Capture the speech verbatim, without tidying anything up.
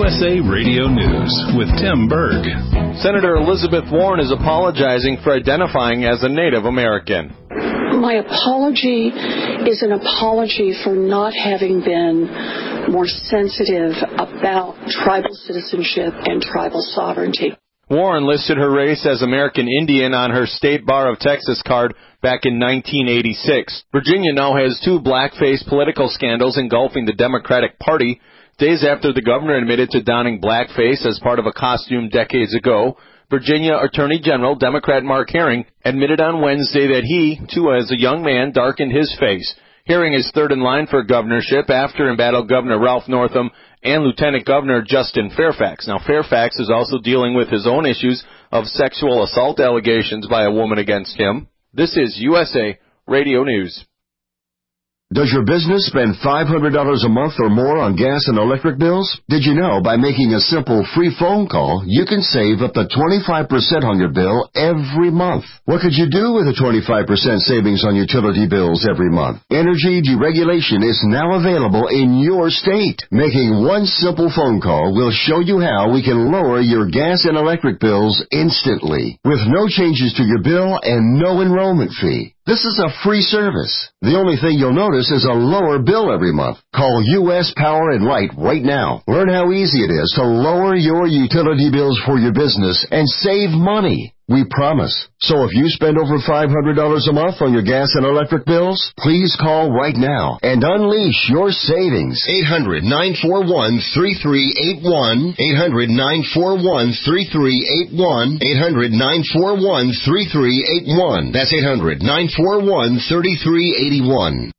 U S A Radio News with Tim Berg. Senator Elizabeth Warren is apologizing for identifying as a Native American. My apology is an apology for not having been more sensitive about tribal citizenship and tribal sovereignty. Warren listed her race as American Indian on her State Bar of Texas card back in nineteen eighty-six. Virginia now has two blackface political scandals engulfing the Democratic Party. Days after the governor admitted to donning blackface as part of a costume decades ago, Virginia Attorney General Democrat Mark Herring admitted on Wednesday that he, too, as a young man, darkened his face. Herring is third in line for governorship after embattled Governor Ralph Northam and Lieutenant Governor Justin Fairfax. Now, Fairfax is also dealing with his own issues of sexual assault allegations by a woman against him. This is U S A Radio News. Does your business spend five hundred dollars a month or more on gas and electric bills? Did you know by making a simple free phone call, you can save up to twenty-five percent on your bill every month? What could you do with a twenty-five percent savings on utility bills every month? Energy deregulation is now available in your state. Making one simple phone call will show you how we can lower your gas and electric bills instantly, with no changes to your bill and no enrollment fee. This is a free service. The only thing you'll notice is a lower bill every month. Call U S Power and Light right now. Learn how easy it is to lower your utility bills for your business and save money. We promise. So if you spend over five hundred dollars a month on your gas and electric bills, please call right now and unleash your savings. eight hundred, nine four one, three three eight one. eight hundred, nine four one, three three eight one. eight hundred, nine four one, three three eight one. That's eight hundred, nine four one, three three eight one.